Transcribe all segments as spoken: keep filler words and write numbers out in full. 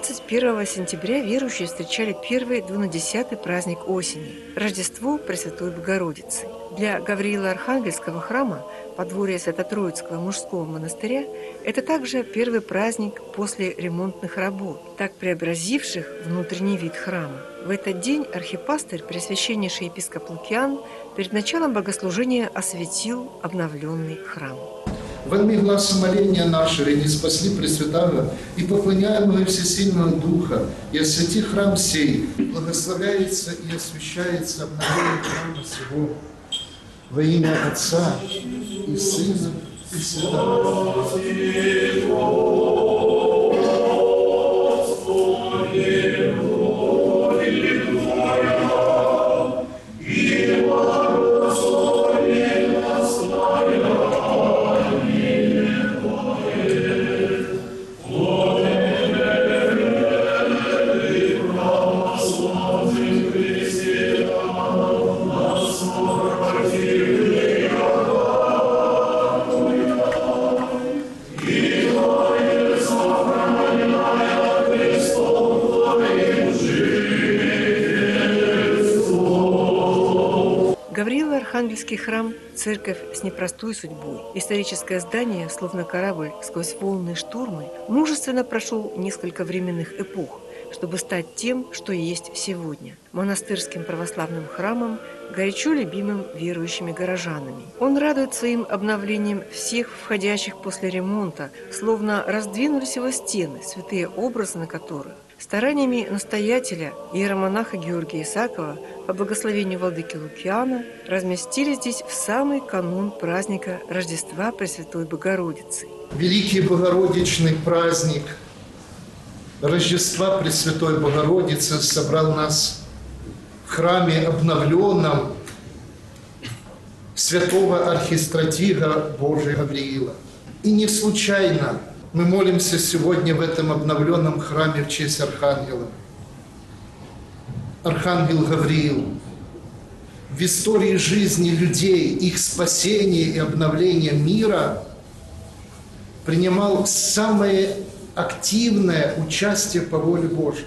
двадцать первого сентября верующие встречали первый двунадесятый праздник осени – Рождество Пресвятой Богородицы. Для Гавриила Архангельского храма, подворья Свято-Троицкого мужского монастыря, это также первый праздник после ремонтных работ, так преобразивших внутренний вид храма. В этот день архипастырь, пресвященнейший епископ Лукиан, перед началом богослужения осветил обновленный храм. Возьми глаз моления нашего, и не спасли Пресвятого и поклоняемого Всесильного Духа, и освети храм сей, благословляется и освящается обновление храма сего во имя Отца и Сына и Святого Духа. Гавриило-Архангельский храм – церковь с непростой судьбой. Историческое здание, словно корабль сквозь волны штурмы, мужественно прошел несколько временных эпох, чтобы стать тем, что есть сегодня – монастырским православным храмом, горячо любимым верующими горожанами. Он радует своим обновлением всех входящих после ремонта, словно раздвинулись его стены, святые образы на которых стараниями настоятеля, иеромонаха Георгия Исаакова, по благословению владыки Лукиана, разместили здесь в самый канун праздника Рождества Пресвятой Богородицы. Великий Богородичный праздник Рождества Пресвятой Богородицы собрал нас в храме обновленном святого архистратига Божия Гавриила. И не случайно мы молимся сегодня в этом обновленном храме в честь Архангела. Архангел Гавриил в истории жизни людей, их спасения и обновления мира принимал самое активное участие по воле Божьей.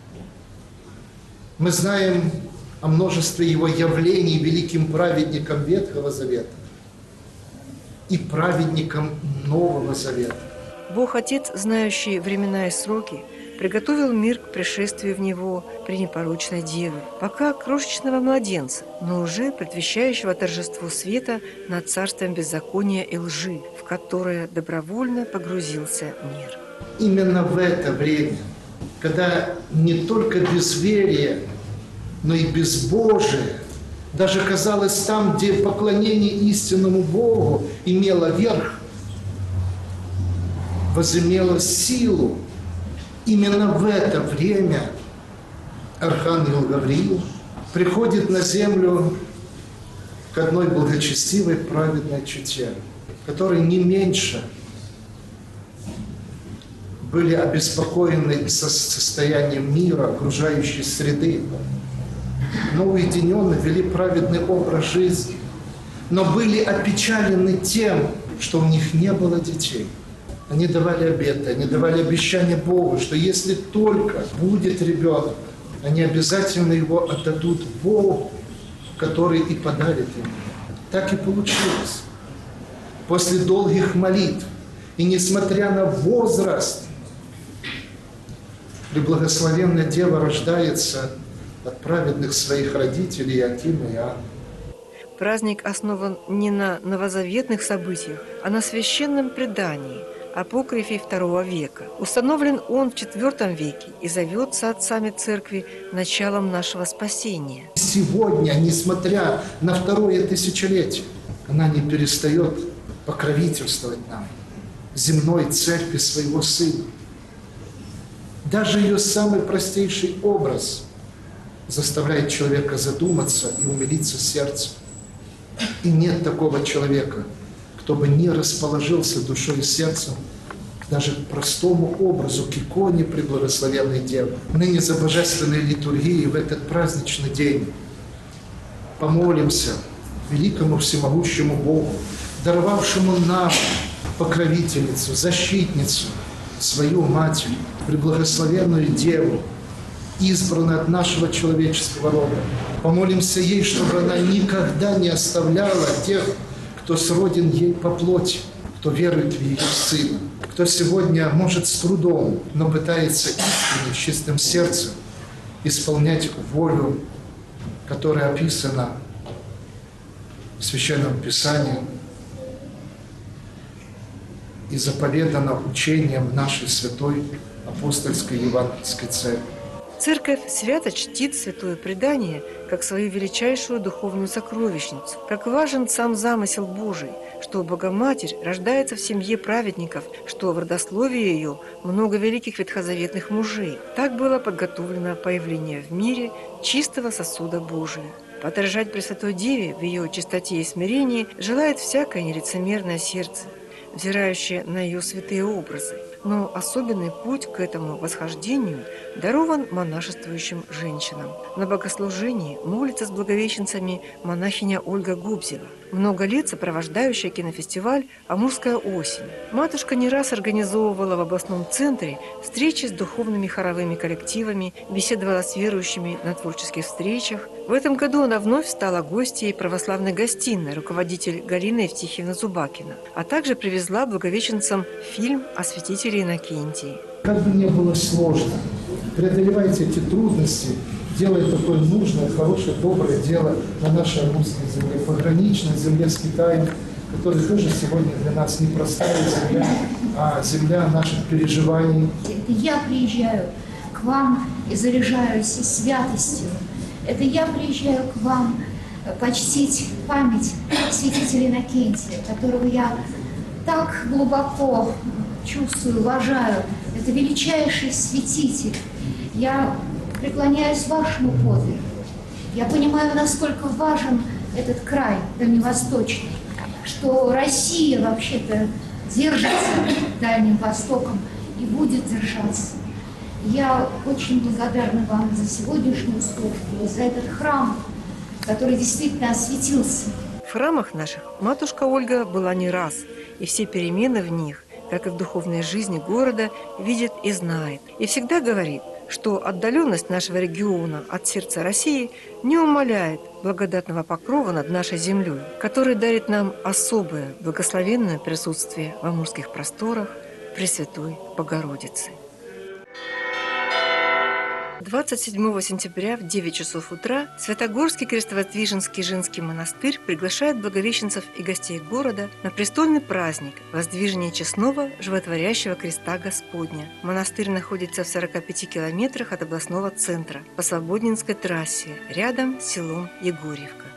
Мы знаем о множестве его явлений великим праведником Ветхого Завета и праведником Нового Завета. Бог Отец, знающий времена и сроки, приготовил мир к пришествию в него пренепорочной Девы, пока крошечного младенца, но уже предвещающего торжеству света над царством беззакония и лжи, в которое добровольно погрузился мир. Именно в это время, когда не только безверие, но и безбожие, даже казалось там, где поклонение истинному Богу имело верх, возымело силу, именно в это время Архангел Гавриил приходит на землю к одной благочестивой праведной чете, которые не меньше были обеспокоены состоянием мира, окружающей среды, но уединенно вели праведный образ жизни, но были опечалены тем, что у них не было детей. Они давали обеты, они давали обещание Богу, что если только будет ребенок, они обязательно его отдадут Богу, который и подарит им. Так и получилось. После долгих молитв и несмотря на возраст, преблагословенная Дева рождается от праведных своих родителей Иоакима и Анны. Праздник основан не на новозаветных событиях, а на священном предании, апокрифе второго века. Установлен он в четвёртом веке и зовется отцами церкви началом нашего спасения. Сегодня, несмотря на второе тысячелетие, она не перестает покровительствовать нам, земной церкви своего Сына. Даже ее самый простейший образ заставляет человека задуматься и умилиться сердцем. И нет такого человека, кто бы не расположился душой и сердцем даже к простому образу, к иконе преблагословенной Девы. Ныне за божественной литургией в этот праздничный день помолимся великому всемогущему Богу, даровавшему нам покровительницу, защитницу, свою Матерь, Преблагословенную Деву, избранную от нашего человеческого рода. Помолимся ей, чтобы она никогда не оставляла тех, кто сроден ей по плоти, кто верует в ее Сына, кто сегодня, может, с трудом, но пытается искренне, с чистым сердцем исполнять волю, которая описана в Священном Писании и заповедана учением нашей святой апостольской евангельской церкви. Церковь свято чтит святое предание как свою величайшую духовную сокровищницу, как важен сам замысел Божий, что Богоматерь рождается в семье праведников, что в родословии ее много великих ветхозаветных мужей. Так было подготовлено появление в мире чистого сосуда Божия. Подражать Пресвятой Деве в ее чистоте и смирении желает всякое нелицемерное сердце, взирающее на ее святые образы. Но особенный путь к этому восхождению дарован монашествующим женщинам. На богослужении молится с благовещенцами монахиня Ольга Губзева, много лет сопровождающая кинофестиваль «Амурская осень». Матушка не раз организовывала в областном центре встречи с духовными хоровыми коллективами, беседовала с верующими на творческих встречах. В этом году она вновь стала гостьей православной гостиной, руководитель Галина Евтихиевна Зубакина, а также привезла благовещенцам фильм о святителе Иннокентии. Как бы ни было сложно, преодолевайте эти трудности, делая такое нужное, хорошее, доброе дело на нашей амурской земле, пограничной земле с Китаем, которая тоже сегодня для нас не простая земля, а земля наших переживаний. Это я приезжаю к вам и заряжаюсь святостью. Это я приезжаю к вам почтить память святителя Иннокентия, которого я так глубоко чувствую, уважаю. Это величайший святитель. Я преклоняюсь вашему подвигу. Я понимаю, насколько важен этот край дальневосточный, что Россия вообще-то держится Дальним Востоком и будет держаться. Я очень благодарна вам за сегодняшнюю службу, за этот храм, который действительно осветился. В храмах наших матушка Ольга была не раз, и все перемены в них, как и в духовной жизни города, видит и знает. И всегда говорит, что отдаленность нашего региона от сердца России не умаляет благодатного покрова над нашей землей, который дарит нам особое благословенное присутствие в амурских просторах Пресвятой Богородицы. двадцать седьмого сентября в девять часов утра Святогорский Крестовоздвиженский женский монастырь приглашает благовещенцев и гостей города на престольный праздник воздвижения честного животворящего креста Господня. Монастырь находится в сорока пяти километрах от областного центра по Свободнинской трассе, рядом с селом Егорьевка.